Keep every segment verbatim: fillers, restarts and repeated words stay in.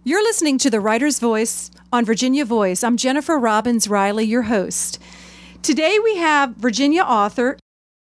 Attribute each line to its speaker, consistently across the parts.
Speaker 1: You're listening to The Writer's Voice on Virginia Voice. I'm Jennifer Robbins Riley, your host. Today we have Virginia author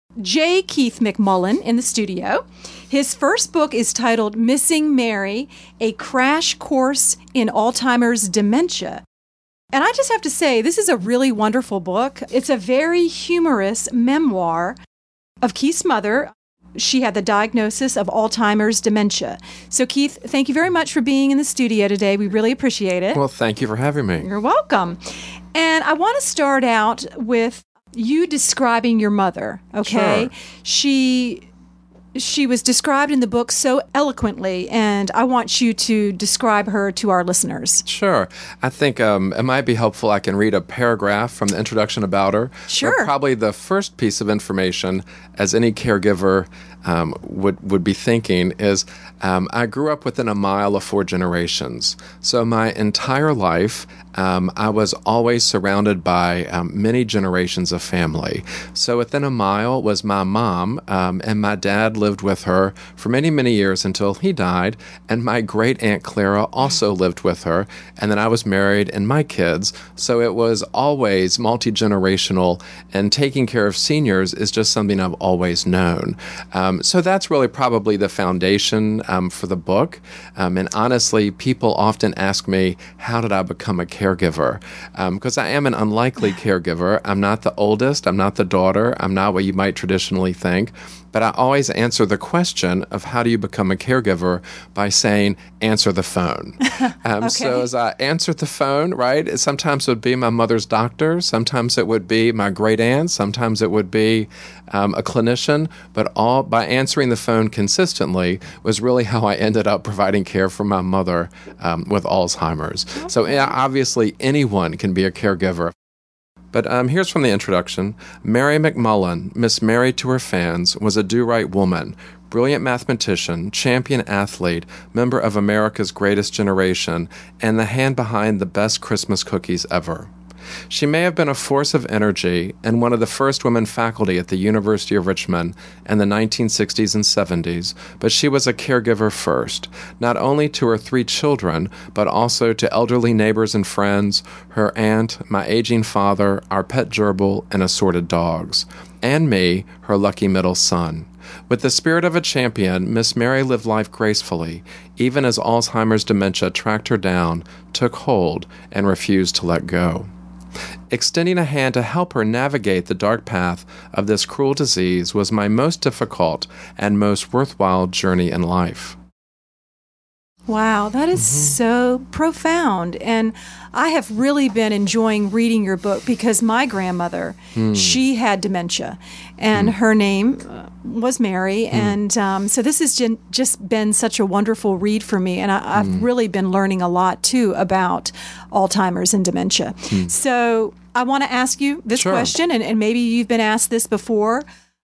Speaker 1: J. Keith McMullen in the studio. His first book is titled Missing Mary, A Crash Course in Alzheimer's Dementia. And I just have to say, this is a really wonderful book. It's a very humorous memoir of Keith's mother. She had the diagnosis of Alzheimer's dementia. So, Keith, thank you very much for being in the studio today. We really appreciate it.
Speaker 2: Well, thank you for having me.
Speaker 1: You're welcome. And I want to start out with you describing your mother, okay?
Speaker 2: Sure.
Speaker 1: She she was described in the book so eloquently, and I want you to describe her to our listeners.
Speaker 2: Sure. I think um, it might be helpful I can read a paragraph from the introduction about her.
Speaker 1: Sure.
Speaker 2: But probably the first piece of information, as any caregiver um, would, would be thinking, is um, I grew up within a mile of four generations. So my entire life, um, I was always surrounded by um, many generations of family. So within a mile was my mom, um, and my dad lived with her for many, many years until he died, and my great-aunt Clara also lived with her, and then I was married and my kids. So it was always multi-generational, and taking care of seniors is just something I've always known. Um, so that's really probably the foundation um, for the book. Um, and honestly, people often ask me, how did I become a caregiver? Because um, I am an unlikely caregiver. I'm not the oldest. I'm not the daughter. I'm not what you might traditionally think. But I always answer the question of how do you become a caregiver by saying, answer the phone. Um,
Speaker 1: okay.
Speaker 2: So as I answered the phone, right, sometimes it would be my mother's doctor, sometimes it would be my great aunt, sometimes it would be um, a clinician, but all by answering the phone consistently was really how I ended up providing care for my mother um, with Alzheimer's. Okay. So yeah, obviously anyone can be a caregiver. But um, here's from the introduction. Mary McMullen, Miss Mary to her fans, was a do-right woman, brilliant mathematician, champion athlete, member of America's Greatest Generation, and the hand behind the best Christmas cookies ever. She may have been a force of energy and one of the first women faculty at the University of Richmond in the nineteen sixties and seventies, but she was a caregiver first, not only to her three children, but also to elderly neighbors and friends, her aunt, my aging father, our pet gerbil, and assorted dogs, and me, her lucky middle son. With the spirit of a champion, Miss Mary lived life gracefully, even as Alzheimer's dementia tracked her down, took hold, and refused to let go. Extending a hand to help her navigate the dark path of this cruel disease was my most difficult and most worthwhile journey in life.
Speaker 1: Wow, that is mm-hmm. so profound. And I have really been enjoying reading your book because my grandmother, mm. she had dementia, and mm. her name was Mary. Mm. And um, so this has just been such a wonderful read for me. And I, I've mm. really been learning a lot, too, about Alzheimer's and dementia. Mm. So I want to ask you this
Speaker 2: sure.
Speaker 1: question, and, and maybe you've been asked this before.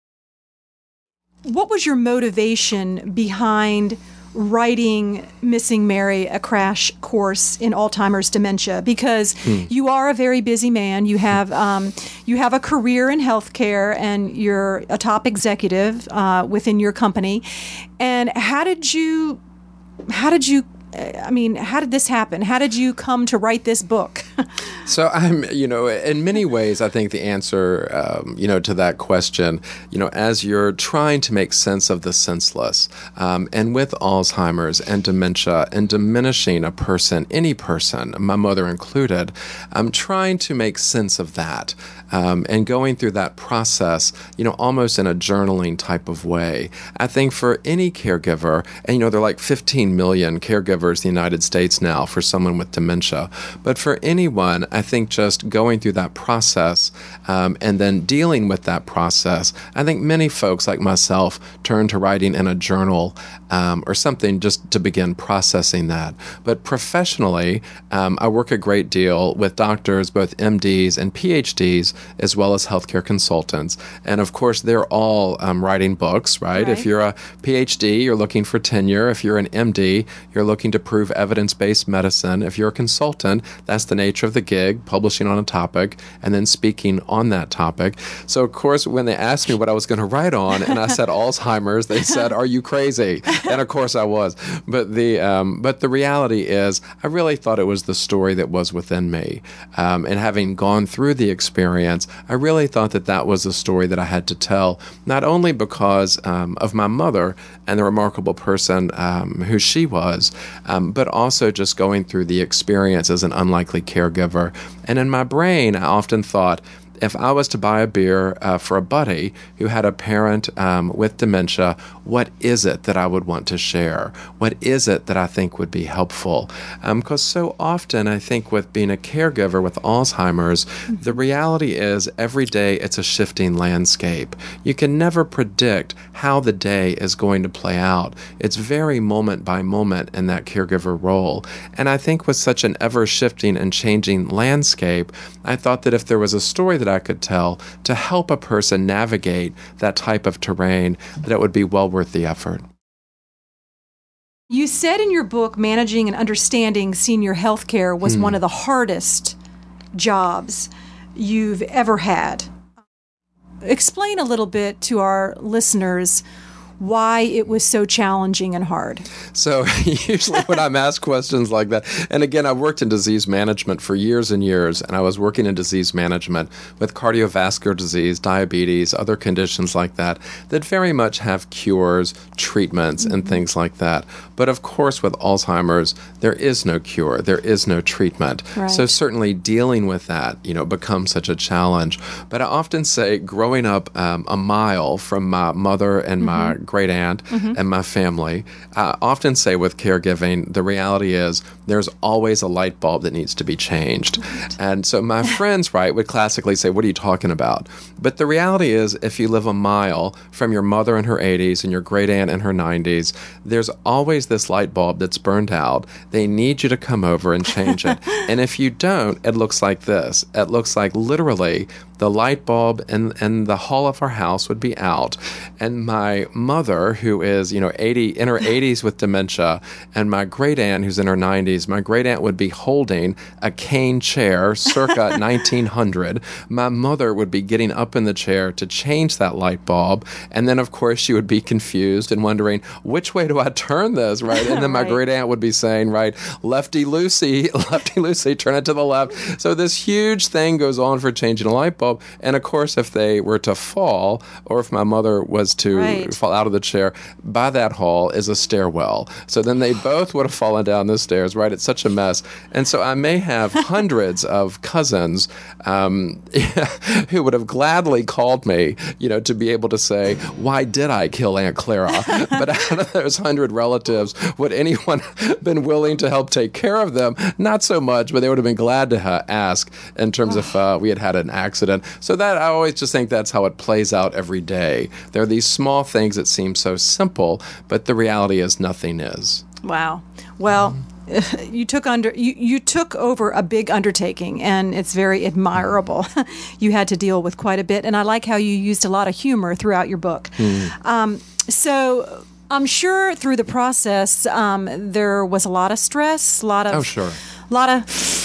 Speaker 1: What was your motivation behind writing Missing Mary, A Crash Course in Alzheimer's Dementia? Because hmm. you are a very busy man. You have um, you have a career in healthcare, and you're a top executive uh, within your company. And how did you? How did you? I mean, how did this happen? How did you come to write this book?
Speaker 2: So I'm, you know, in many ways, I think the answer, um, you know, to that question, you know, as you're trying to make sense of the senseless, um, and with Alzheimer's and dementia and diminishing a person, any person, my mother included, I'm trying to make sense of that. Um, and going through that process, you know, almost in a journaling type of way. I think for any caregiver, and, you know, there are like fifteen million caregivers in the United States now for someone with dementia, but for anyone, I think just going through that process um, and then dealing with that process, I think many folks like myself turn to writing in a journal um, or something just to begin processing that. But professionally, um, I work a great deal with doctors, both M Ds and P H Ds, as well as healthcare consultants. And of course, they're all um, writing books, right?
Speaker 1: right?
Speaker 2: If you're a P H D, you're looking for tenure. If you're an M D, you're looking to prove evidence-based medicine. If you're a consultant, that's the nature of the gig, publishing on a topic and then speaking on that topic. So, of course, when they asked me what I was going to write on, and I said Alzheimer's, they said, "Are you crazy?" And of course I was. But the um, but the reality is, I really thought it was the story that was within me. Um, and having gone through the experience, I really thought that that was a story that I had to tell, not only because um, of my mother and the remarkable person um, who she was, um, but also just going through the experience as an unlikely caregiver. And in my brain, I often thought, if I was to buy a beer uh, for a buddy who had a parent um, with dementia, what is it that I would want to share? What is it that I think would be helpful? Because um, so often I think with being a caregiver with Alzheimer's, mm-hmm. the reality is every day it's a shifting landscape. You can never predict how the day is going to play out. It's very moment by moment in that caregiver role. And I think with such an ever-shifting and changing landscape, I thought that if there was a story that I could tell to help a person navigate that type of terrain, that it would be well worth the effort.
Speaker 1: You said in your book, managing and understanding senior health care was hmm. one of the hardest jobs you've ever had. Explain a little bit to our listeners why it was so challenging and hard.
Speaker 2: So usually when I'm asked questions like that, and again, I've worked in disease management for years and years, and I was working in disease management with cardiovascular disease, diabetes, other conditions like that, that very much have cures, treatments, mm-hmm. and things like that. But of course, with Alzheimer's, there is no cure, there is no treatment.
Speaker 1: Right.
Speaker 2: So certainly dealing with that, you know, becomes such a challenge. But I often say, growing up um, a mile from my mother and mm-hmm. my great aunt mm-hmm. and my family, I often say with caregiving, the reality is there's always a light bulb that needs to be changed. Right. And so my friends, right, would classically say, "What are you talking about?" But the reality is, if you live a mile from your mother in her eighties and your great aunt in her nineties, there's always this light bulb that's burned out. They need you to come over and change it. And if you don't, it looks like this. It looks like literally the light bulb in, in the hall of our house would be out. And my mother, who is, you know, eighty in her eighties with dementia, and my great aunt, who's in her nineties, my great aunt would be holding a cane chair circa nineteen hundred. My mother would be getting up in the chair to change that light bulb. And then, of course, she would be confused and wondering, which way do I turn this, right? And then my right. great aunt would be saying, right, lefty loosey, lefty loosey, turn it to the left. So this huge thing goes on for changing a light bulb. And of course, if they were to fall, or if my mother was to right. fall out of the chair, by that hall is a stairwell. So then they both would have fallen down the stairs, right? It's such a mess. And so I may have hundreds of cousins um, who would have gladly called me, you know, to be able to say, why did I kill Aunt Clara? But out of those hundred relatives, would anyone have been willing to help take care of them? Not so much, but they would have been glad to ha- ask in terms of uh, we had had an accident. So that I always just think that's how it plays out every day. There are these small things that seem so simple, but the reality is nothing is.
Speaker 1: Wow. Well, mm-hmm. you took under you, you took over a big undertaking, and it's very admirable. Mm-hmm. You had to deal with quite a bit, and I like how you used a lot of humor throughout your book. Mm-hmm. Um, so I'm sure through the process, um, there was a lot of stress, a lot of
Speaker 2: oh sure,
Speaker 1: a lot of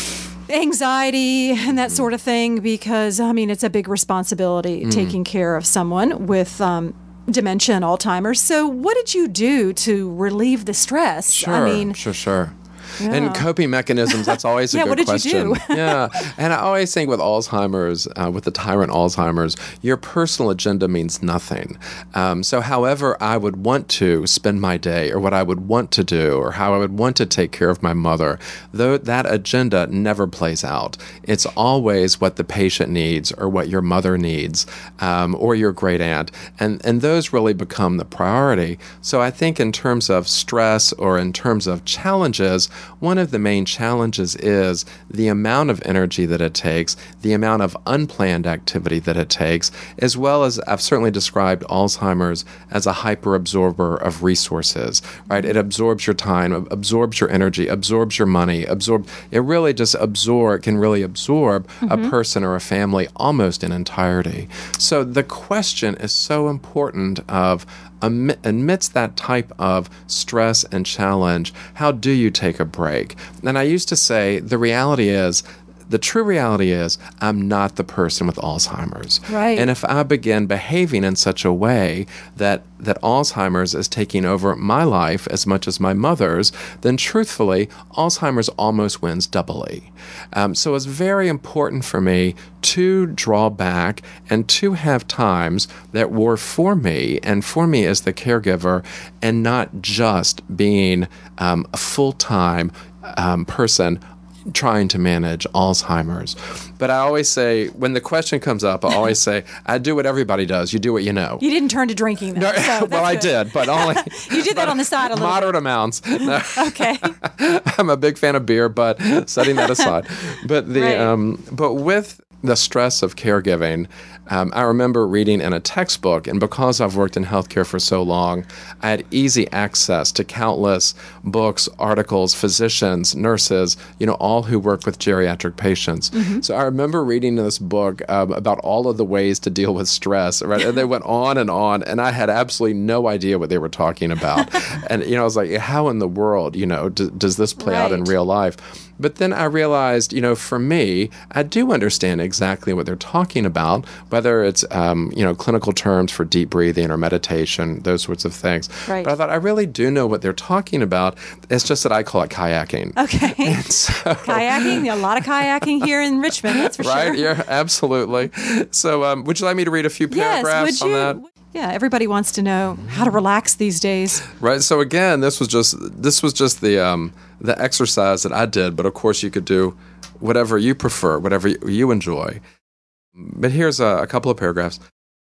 Speaker 1: anxiety and that sort of thing, because I mean it's a big responsibility mm. taking care of someone with um, dementia and Alzheimer's. So what did you do to relieve the stress?
Speaker 2: Sure,
Speaker 1: I mean,
Speaker 2: sure, sure. Yeah. And coping mechanisms, that's always a
Speaker 1: yeah,
Speaker 2: good
Speaker 1: what did
Speaker 2: question.
Speaker 1: You do?
Speaker 2: Yeah. And I always think with Alzheimer's, uh, with the tyrant Alzheimer's, your personal agenda means nothing. Um, so however I would want to spend my day, or what I would want to do, or how I would want to take care of my mother, though that agenda never plays out. It's always what the patient needs, or what your mother needs, um, or your great aunt. And, and those really become the priority. So I think in terms of stress, or in terms of challenges, one of the main challenges is the amount of energy that it takes, the amount of unplanned activity that it takes, as well as I've certainly described Alzheimer's as a hyperabsorber of resources, right? It absorbs your time, absorbs your energy, absorbs your money, absorb. It really just absorb, can really absorb mm-hmm. a person or a family almost in entirety. So the question is so important of amidst that type of stress and challenge, how do you take a break? And I used to say the reality is, the true reality is I'm not the person with Alzheimer's.
Speaker 1: Right.
Speaker 2: And if I begin behaving in such a way that that Alzheimer's is taking over my life as much as my mother's, then truthfully, Alzheimer's almost wins doubly. Um, so it's very important for me to draw back and to have times that were for me and for me as the caregiver, and not just being um, a full-time um, person trying to manage Alzheimer's. But I always say, when the question comes up, I always say, I do what everybody does. You do what you know.
Speaker 1: You didn't turn to drinking, though. No, so
Speaker 2: well, I did, but only...
Speaker 1: You did that on the side a little
Speaker 2: moderate
Speaker 1: bit.
Speaker 2: amounts. No.
Speaker 1: Okay.
Speaker 2: I'm a big fan of beer, but setting that aside. But the
Speaker 1: right.
Speaker 2: um, but with the stress of caregiving, um, I remember reading in a textbook, and because I've worked in healthcare for so long, I had easy access to countless books, articles, physicians, nurses, you know, all who work with geriatric patients. Mm-hmm. So I remember reading this book um, about all of the ways to deal with stress, right? And they went on and on, and I had absolutely no idea what they were talking about. And, you know, I was like, how in the world, you know, d- does this play right. out in real life? But then I realized, you know, for me, I do understand exactly what they're talking about, whether it's, um, you know, clinical terms for deep breathing or meditation, those sorts of things.
Speaker 1: Right.
Speaker 2: But I thought, I really do know what they're talking about. It's just that I call it kayaking.
Speaker 1: Okay.
Speaker 2: So,
Speaker 1: kayaking, a lot of kayaking here in Richmond, that's for
Speaker 2: right?
Speaker 1: sure.
Speaker 2: Right, yeah, absolutely. So um, would you like me to read a few paragraphs
Speaker 1: yes, would you?
Speaker 2: on that?
Speaker 1: Yeah, everybody wants to know how to relax these days.
Speaker 2: Right. So again, this was just this was just the um, the exercise that I did, but of course you could do whatever you prefer, whatever you enjoy. But here's a, a couple of paragraphs.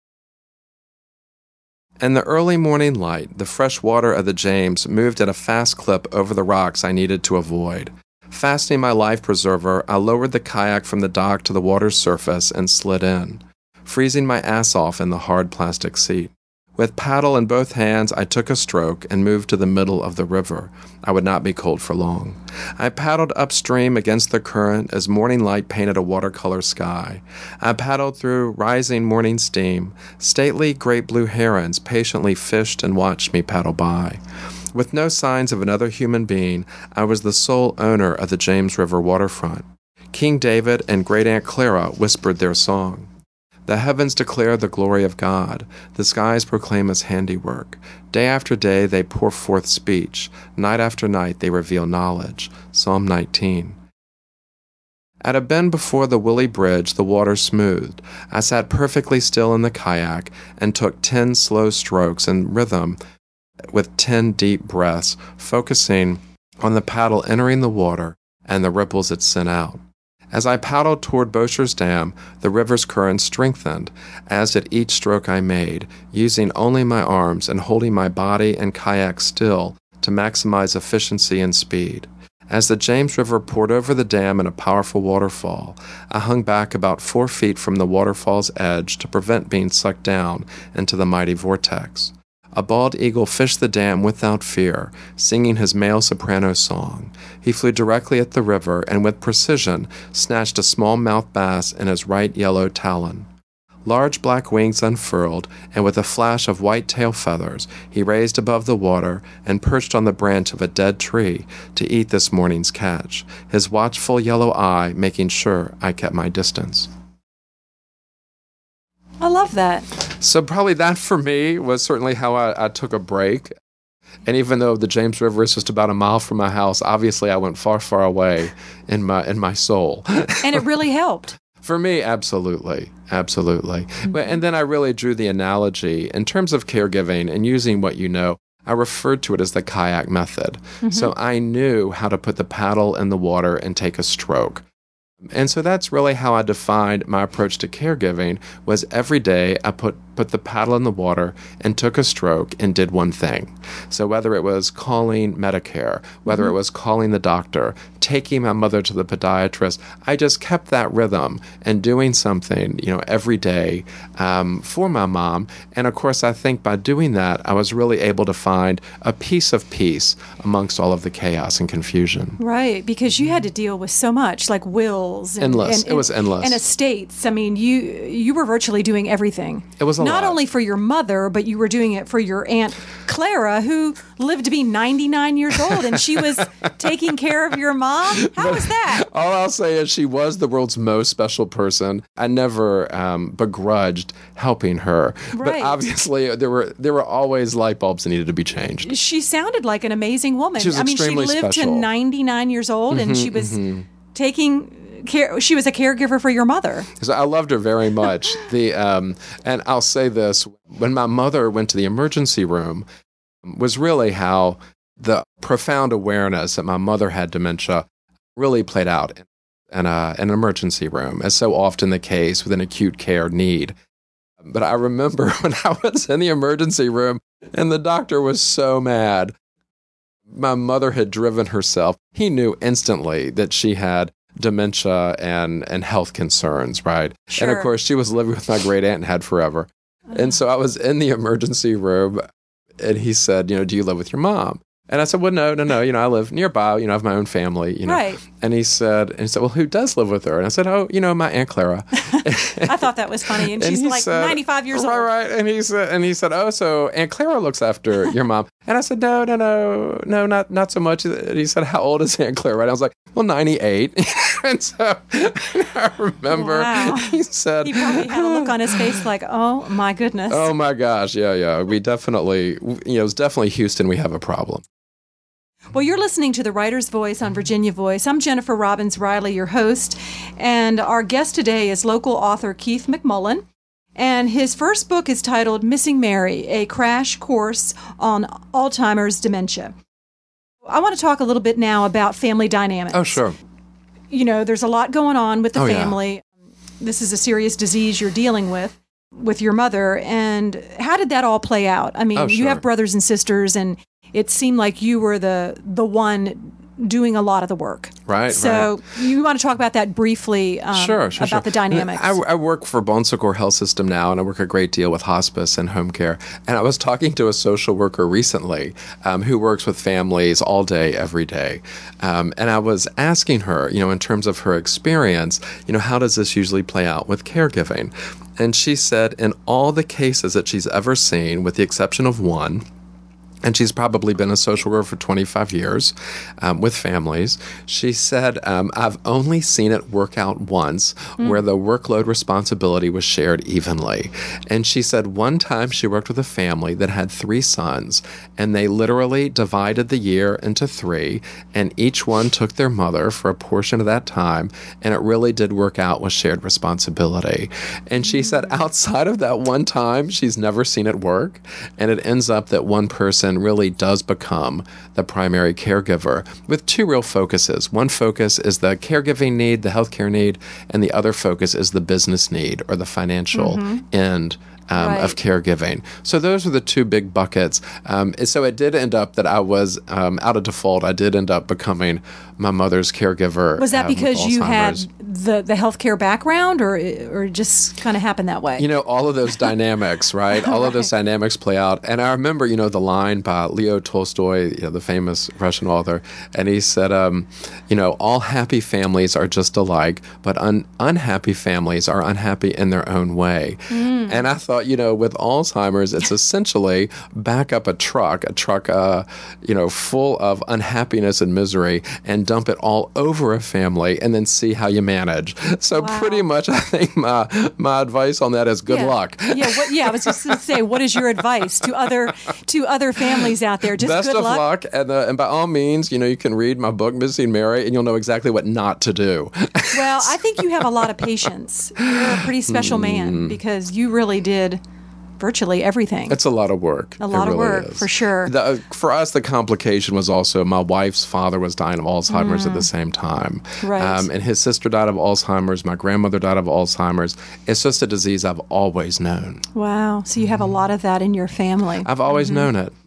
Speaker 2: In the early morning light, the fresh water of the James moved at a fast clip over the rocks I needed to avoid. Fastening my life preserver, I lowered the kayak from the dock to the water's surface and slid in, freezing my ass off in the hard plastic seat. With paddle in both hands, I took a stroke and moved to the middle of the river. I would not be cold for long. I paddled upstream against the current as morning light painted a watercolor sky. I paddled through rising morning steam. Stately great blue herons patiently fished and watched me paddle by. With no signs of another human being, I was the sole owner of the James River waterfront. King David and Great Aunt Clara whispered their song. The heavens declare the glory of God. The skies proclaim his handiwork. Day after day they pour forth speech. Night after night they reveal knowledge. Psalm nineteen. At a bend before the Willie Bridge, the water smoothed. I sat perfectly still in the kayak and took ten slow strokes in rhythm with ten deep breaths, focusing on the paddle entering the water and the ripples it sent out. As I paddled toward Bosher's Dam, the river's current strengthened, as did each stroke I made, using only my arms and holding my body and kayak still to maximize efficiency and speed. As the James River poured over the dam in a powerful waterfall, I hung back about four feet from the waterfall's edge to prevent being sucked down into the mighty vortex. A bald eagle fished the dam without fear, singing his male soprano song. He flew directly at the river and with precision snatched a small-mouthed bass in his right yellow talon. Large black wings unfurled, and with a flash of white tail feathers, he raised above the water and perched on the branch of a dead tree to eat this morning's catch, his watchful yellow eye making sure I kept my distance.
Speaker 1: I love that.
Speaker 2: So probably that for me was certainly how I, I took a break. And even though the James River is just about a mile from my house, obviously I went far, far away in my in my soul.
Speaker 1: And it really helped.
Speaker 2: For me, absolutely. Absolutely. Mm-hmm. And then I really drew the analogy in terms of caregiving and using what you know. I referred to it as the kayak method. Mm-hmm. So I knew how to put the paddle in the water and take a stroke. And so that's really how I defined my approach to caregiving was every day I put put the paddle in the water and took a stroke and did one thing. So whether it was calling Medicare, whether mm-hmm. it was calling the doctor, taking my mother to the podiatrist, I just kept that rhythm and doing something, you know, every day um, for my mom. And of course, I think by doing that, I was really able to find a piece of peace amongst all of the chaos and confusion.
Speaker 1: Right, because you had to deal with so much, like wills. And,
Speaker 2: endless.
Speaker 1: And,
Speaker 2: it was endless.
Speaker 1: And estates. I mean, you you were virtually doing everything.
Speaker 2: It was a
Speaker 1: Not
Speaker 2: lot.
Speaker 1: only for your mother, but you were doing it for your Aunt Clara, who lived to be ninety-nine years old, and she was taking care of your mom. How was that?
Speaker 2: All I'll say is she was the world's most special person. I never um, begrudged helping her.
Speaker 1: Right.
Speaker 2: But obviously, there were there were always light bulbs that needed to be changed.
Speaker 1: She sounded like an amazing woman.
Speaker 2: She was
Speaker 1: I mean, she
Speaker 2: extremely
Speaker 1: lived
Speaker 2: special.
Speaker 1: to ninety-nine years old,
Speaker 2: Mm-hmm,
Speaker 1: and she was
Speaker 2: mm-hmm.
Speaker 1: taking care. She was a caregiver for your mother.
Speaker 2: So I loved her very much. the um, and I'll say this: when my mother went to the emergency room, was really how the profound awareness that my mother had dementia really played out in, in a, an emergency room, as so often the case with an acute care need. But I remember when I was in the emergency room and the doctor was so mad. My mother had driven herself. He knew instantly that she had dementia and, and health concerns, right?
Speaker 1: Sure.
Speaker 2: And of course, she was living with my great aunt and had forever. And so I was in the emergency room and he said, you know, do you live with your mom? And I said, well, no, no, no. You know, I live nearby. You know, I have my own family. You know,
Speaker 1: right.
Speaker 2: And he said, and he said, well, who does live with her? And I said, oh, you know, my Aunt Clara.
Speaker 1: I thought that was funny, and, and she's like said, ninety-five years
Speaker 2: right,
Speaker 1: old.
Speaker 2: Right, and he said, and he said, oh, so Aunt Clara looks after your mom. And I said, no, no, no, no, not not so much. And he said, how old is Aunt Clara? And I was like, well, ninety-eight. And so I remember
Speaker 1: wow.
Speaker 2: he said,
Speaker 1: he probably had a look on his face like, oh my goodness.
Speaker 2: Oh my gosh, yeah, yeah. We definitely, you know, it's definitely Houston. We have a problem.
Speaker 1: Well, you're listening to The Writer's Voice on Virginia Voice. I'm Jennifer Robbins Riley, your host, and our guest today is local author Keith McMullen, and his first book is titled Missing Mary, a Crash Course on Alzheimer's Dementia. I want to talk a little bit now about family dynamics.
Speaker 2: Oh, sure.
Speaker 1: You know, there's a lot going on with the
Speaker 2: oh,
Speaker 1: family. Yeah. This is a serious disease you're dealing with, with your mother, and how did that all play out? I mean,
Speaker 2: oh, sure.
Speaker 1: you have brothers and sisters, and it seemed like you were the the one doing a lot of the work.
Speaker 2: Right.
Speaker 1: So
Speaker 2: right.
Speaker 1: you want to talk about that briefly um,
Speaker 2: sure, sure,
Speaker 1: about
Speaker 2: sure.
Speaker 1: the dynamics.
Speaker 2: I, I work for Bon Secours Health System now, and I work a great deal with hospice and home care. And I was talking to a social worker recently um, who works with families all day, every day. Um, and I was asking her, you know, in terms of her experience, you know, how does this usually play out with caregiving? And she said in all the cases that she's ever seen, with the exception of one, and she's probably been a social worker for twenty-five years um, with families. She said, um, I've only seen it work out once mm. where the workload responsibility was shared evenly. And she said one time she worked with a family that had three sons, and they literally divided the year into three, and each one took their mother for a portion of that time, and it really did work out with shared responsibility. And she mm. said outside of that one time, she's never seen it work, and it ends up that one person really does become the primary caregiver with two real focuses. One focus is the caregiving need, the healthcare need, and the other focus is the business need or the financial mm-hmm. end Um, right. of caregiving. So those are the two big buckets. Um, so it did end up that I was, um, out of default, I did end up becoming my mother's caregiver.
Speaker 1: Was that
Speaker 2: um,
Speaker 1: because you had the, the healthcare background, or or it just kind of happened that way?
Speaker 2: You know, all of those dynamics, right? All right. of those dynamics play out. And I remember, you know, the line by Leo Tolstoy, you know, the famous Russian author, and he said, um, you know, all happy families are just alike, but un- unhappy families are unhappy in their own way. Mm. And I thought, you know, with Alzheimer's, it's essentially back up a truck, a truck, uh, you know, full of unhappiness and misery, and dump it all over a family, and then see how you manage. So
Speaker 1: wow.
Speaker 2: pretty much, I think my my advice on that is good
Speaker 1: yeah.
Speaker 2: luck.
Speaker 1: yeah, what, yeah. I was just going to say, what is your advice to other to other families out there? Just
Speaker 2: Best
Speaker 1: good
Speaker 2: of
Speaker 1: luck,
Speaker 2: luck and, uh, and by all means, you know, you can read my book, Missing Mary, and you'll know exactly what not to do.
Speaker 1: Well, I think you have a lot of patience. You're a pretty special man, because you really did virtually everything.
Speaker 2: It's a lot of work.
Speaker 1: A lot
Speaker 2: it
Speaker 1: of
Speaker 2: really
Speaker 1: work,
Speaker 2: is.
Speaker 1: for sure.
Speaker 2: The, uh, for us, the complication was also my wife's father was dying of Alzheimer's mm. at the same time.
Speaker 1: Right.
Speaker 2: Um, and his sister died of Alzheimer's. My grandmother died of Alzheimer's. It's just a disease I've always known.
Speaker 1: Wow. So you have a lot of that in your family.
Speaker 2: I've always mm-hmm. known it.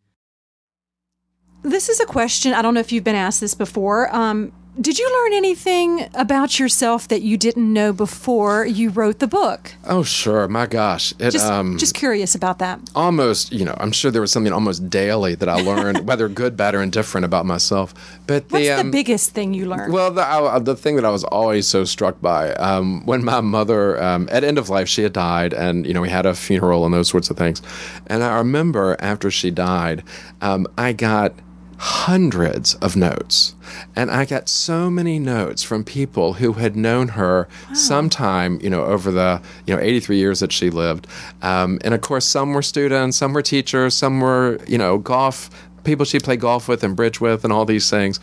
Speaker 1: This is a question. I don't know if you've been asked this before. Um, did you learn anything about yourself that you didn't know before you wrote the book?
Speaker 2: Oh, sure. My gosh. It,
Speaker 1: just,
Speaker 2: um,
Speaker 1: just curious about that.
Speaker 2: Almost, you know, I'm sure there was something almost daily that I learned, whether good, bad, or indifferent about myself. But the,
Speaker 1: What's
Speaker 2: um,
Speaker 1: the biggest thing you learned?
Speaker 2: Well, the, I, the thing that I was always so struck by, um, when my mother, um, at end of life, she had died, and, you know, we had a funeral and those sorts of things. And I remember after she died, um, I got hundreds of notes. And I got so many notes from people who had known her wow. sometime, you know, over the, you know, eighty-three years that she lived. Um, and of course, some were students, some were teachers, some were, you know, golf, people she played golf with and bridge with and all these things.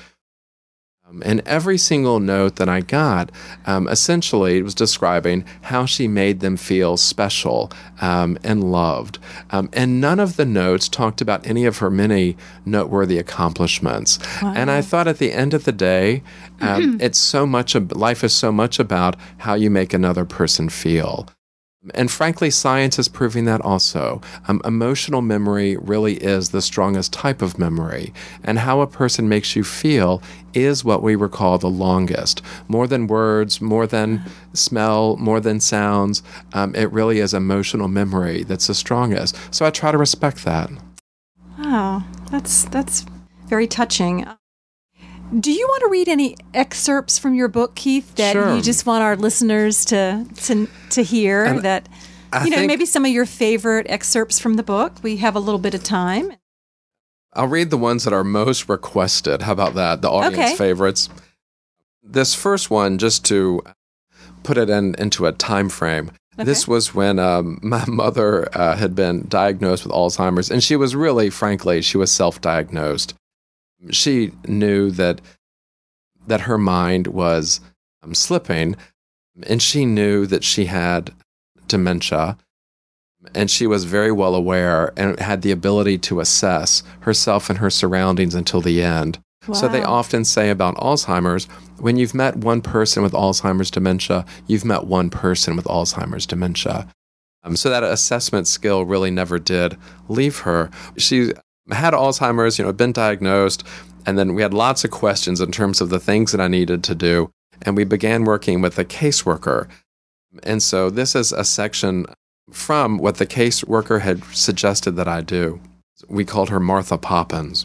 Speaker 2: Um, and every single note that I got, um, essentially, it was describing how she made them feel special um, and loved. Um, and none of the notes talked about any of her many noteworthy accomplishments. Wow. And I thought at the end of the day, um, it's so much, of, life is so much about how you make another person feel. And frankly, science is proving that also. Um, emotional memory really is the strongest type of memory. And how a person makes you feel is what we recall the longest. More than words, more than smell, more than sounds. Um, it really is emotional memory that's the strongest. So I try to respect that.
Speaker 1: Wow, that's that's very touching. Do you want to read any excerpts from your book, Keith, that
Speaker 2: sure.
Speaker 1: you just want our listeners to to, to hear? And that
Speaker 2: I
Speaker 1: you know,
Speaker 2: think,
Speaker 1: maybe some of your favorite excerpts from the book. We have a little bit of time.
Speaker 2: I'll read the ones that are most requested. How about that? The audience
Speaker 1: okay.
Speaker 2: favorites. This first one, just to put it in into a time frame. Okay. This was when um, my mother uh, had been diagnosed with Alzheimer's, and she was really, frankly, she was self-diagnosed. She knew that that her mind was um, slipping, and she knew that she had dementia, and she was very well aware and had the ability to assess herself and her surroundings until the end. Wow. So they often say about Alzheimer's, when you've met one person with Alzheimer's dementia, you've met one person with Alzheimer's dementia. Um, so that assessment skill really never did leave her. She had Alzheimer's, you know, been diagnosed, and then we had lots of questions in terms of the things that I needed to do, and we began working with a caseworker. And so this is a section from what the caseworker had suggested that I do. We called her Martha Poppins.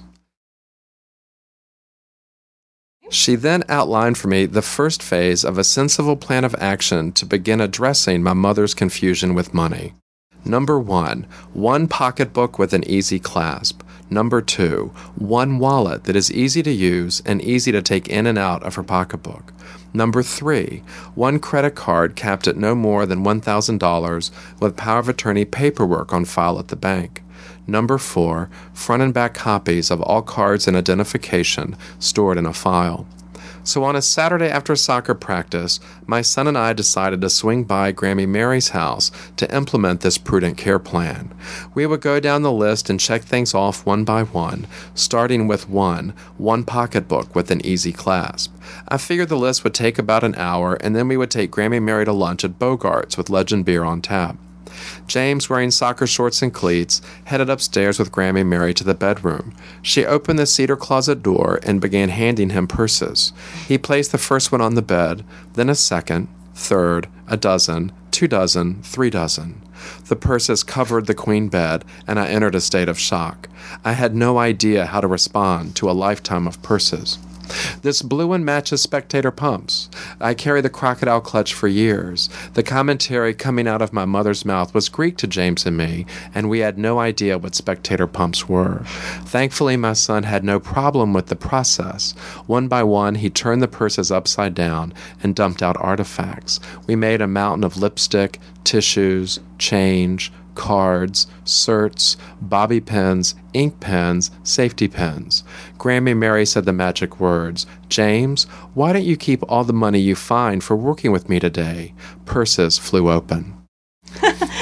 Speaker 2: She then outlined for me the first phase of a sensible plan of action to begin addressing my mother's confusion with money. Number one, one pocketbook with an easy clasp. Number two, one wallet that is easy to use and easy to take in and out of her pocketbook. Number three, one credit card capped at no more than one thousand dollars with power of attorney paperwork on file at the bank. Number four, front and back copies of all cards and identification stored in a file. So on a Saturday after soccer practice, my son and I decided to swing by Grammy Mary's house to implement this prudent care plan. We would go down the list and check things off one by one, starting with one, one pocketbook with an easy clasp. I figured the list would take about an hour, and then we would take Grammy Mary to lunch at Bogart's with Legend Beer on tap. James, wearing soccer shorts and cleats, headed upstairs with Grammy Mary to the bedroom. She opened the cedar closet door and began handing him purses. He placed the first one on the bed, then a second, third, a dozen, two dozen, three dozen. The purses covered the queen bed, and I entered a state of shock. I had no idea how to respond to a lifetime of purses. This blue one matches Spectator pumps. I carry the crocodile clutch for years. The commentary coming out of my mother's mouth was Greek to James and me, and we had no idea what Spectator pumps were. Thankfully, my son had no problem with the process. One by one, he turned the purses upside down and dumped out artifacts. We made a mountain of lipstick, tissues, change, cards, certs, bobby pins, ink pens, safety pins. Grammy Mary said the magic words, "James, why don't you keep all the money you find for working with me today?" Purses flew open.
Speaker 1: That's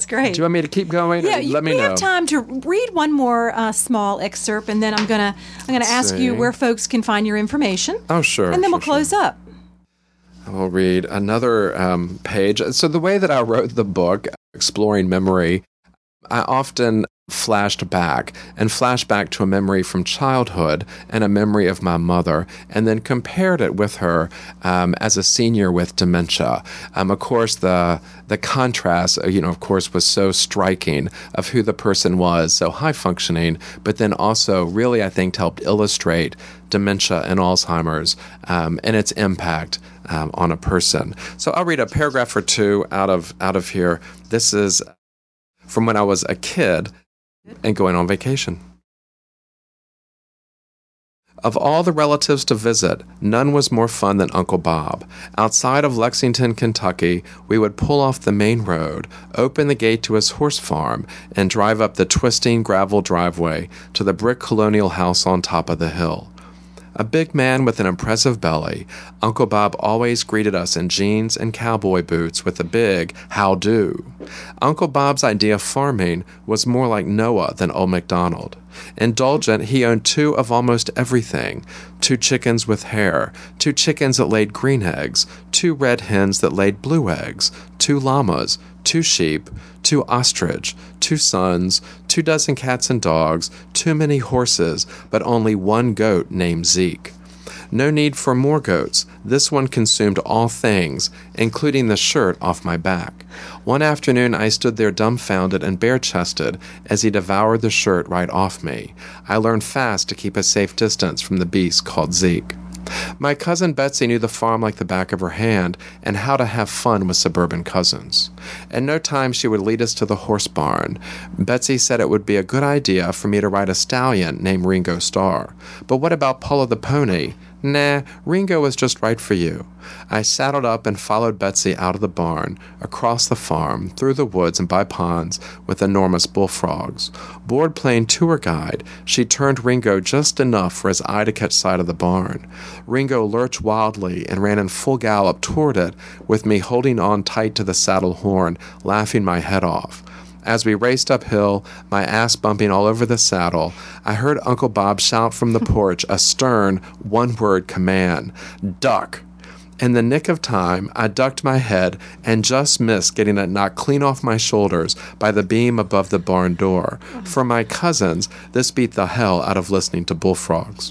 Speaker 1: That's great.
Speaker 2: Do you want me to keep going?
Speaker 1: Yeah, you,
Speaker 2: Let me
Speaker 1: we
Speaker 2: know.
Speaker 1: have time to read one more uh, small excerpt, and then I'm gonna I'm gonna
Speaker 2: Let's
Speaker 1: ask
Speaker 2: see.
Speaker 1: you where folks can find your information.
Speaker 2: Oh, sure.
Speaker 1: And then
Speaker 2: sure,
Speaker 1: we'll close
Speaker 2: sure.
Speaker 1: up.
Speaker 2: I'll read another um, page. So the way that I wrote the book, Exploring Memory, I often flashed back and flashed back to a memory from childhood and a memory of my mother, and then compared it with her um, as a senior with dementia. Um, of course, the the contrast, you know, of course, was so striking of who the person was, so high functioning, but then also really, I think, helped illustrate dementia and Alzheimer's um, and its impact um, on a person. So I'll read a paragraph or two out of out of here. This is from when I was a kid and going on vacation. Of all the relatives to visit, none was more fun than Uncle Bob. Outside of Lexington, Kentucky, we would pull off the main road, open the gate to his horse farm, and drive up the twisting gravel driveway to the brick colonial house on top of the hill. A big man with an impressive belly, Uncle Bob always greeted us in jeans and cowboy boots with a big how-do. Uncle Bob's idea of farming was more like Noah than Old MacDonald. Indulgent, he owned two of almost everything: two chickens with hair, two chickens that laid green eggs, two red hens that laid blue eggs, two llamas, two sheep, two ostrich, two sons, two dozen cats and dogs, too many horses, but only one goat named Zeke. No need for more goats. This one consumed all things, including the shirt off my back. One afternoon I stood there dumbfounded and bare-chested as he devoured the shirt right off me. I learned fast to keep a safe distance from the beast called Zeke. My cousin Betsy knew the farm like the back of her hand and how to have fun with suburban cousins. In no time she would lead us to the horse barn. Betsy said it would be a good idea for me to ride a stallion named Ringo Starr. But what about Paula the pony? Nah, Ringo was just right for you. I saddled up and followed Betsy out of the barn, across the farm, through the woods and by ponds with enormous bullfrogs. Board playing tour guide, she turned Ringo just enough for his eye to catch sight of the barn. Ringo lurched wildly and ran in full gallop toward it, with me holding on tight to the saddle horn, laughing my head off. As we raced uphill, my ass bumping all over the saddle, I heard Uncle Bob shout from the porch a stern, one-word command: "Duck!" In the nick of time, I ducked my head and just missed getting it knocked clean off my shoulders by the beam above the barn door. For my cousins, this beat the hell out of listening to bullfrogs.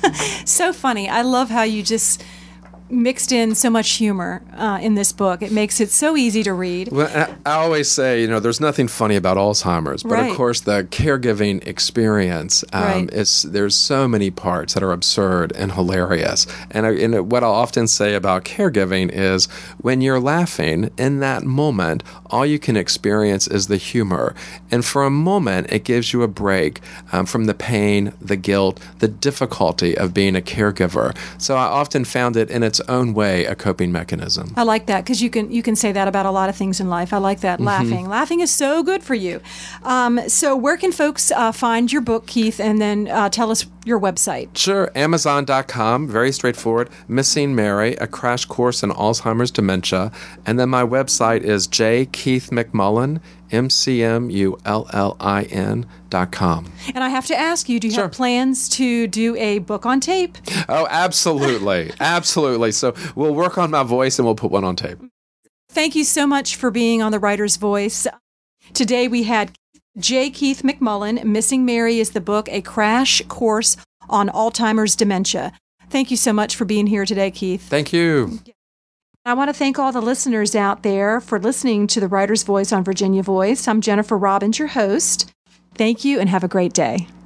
Speaker 1: So funny. I love how you just mixed in so much humor uh, in this book. It makes it so easy to read.
Speaker 2: Well, I, I always say, you know, there's nothing funny about Alzheimer's, but
Speaker 1: Right.
Speaker 2: of course the caregiving experience, um,
Speaker 1: Right.
Speaker 2: is there's so many parts that are absurd and hilarious. And, I, and what I'll often say about caregiving is when you're laughing in that moment, all you can experience is the humor. And for a moment, it gives you a break um, from the pain, the guilt, the difficulty of being a caregiver. So I often found it in its own way a coping mechanism.
Speaker 1: I like that because you can you can say that about a lot of things in life. I like that. Mm-hmm. Laughing. Laughing is so good for you. Um, so where can folks uh, find your book, Keith, and then uh, tell us your website?
Speaker 2: Sure. Amazon dot com. Very straightforward. Missing Mary, a crash course in Alzheimer's dementia. And then my website is j keith mcmullen, M C M U L L I N dot com.
Speaker 1: And I have to ask you, do you
Speaker 2: Sure.
Speaker 1: have plans to do a book on tape?
Speaker 2: Oh, absolutely. Absolutely. So we'll work on my voice and we'll put one on tape.
Speaker 1: Thank you so much for being on The Writer's Voice. Today we had J. Keith McMullen. Missing Mary is the book, A Crash Course on Alzheimer's Dementia. Thank you so much for being here today, Keith.
Speaker 2: Thank you.
Speaker 1: I want to thank all the listeners out there for listening to The Writer's Voice on Virginia Voice. I'm Jennifer Robbins, your host. Thank you and have a great day.